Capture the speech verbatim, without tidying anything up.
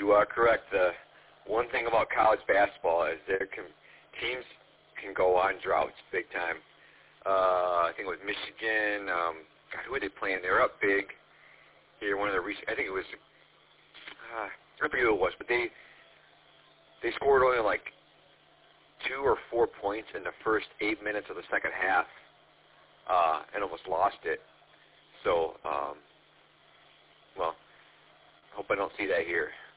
you are correct. The one thing about college basketball is there can teams can go on droughts big time. Uh, I think it was Michigan. Um, God, who were they playing? They were up big here. One of the recent, I think it was, uh, I forget who it was, but they they scored only like two or four points in the first eight minutes of the second half, uh, and almost lost it. So, um, well, hope I don't see that here.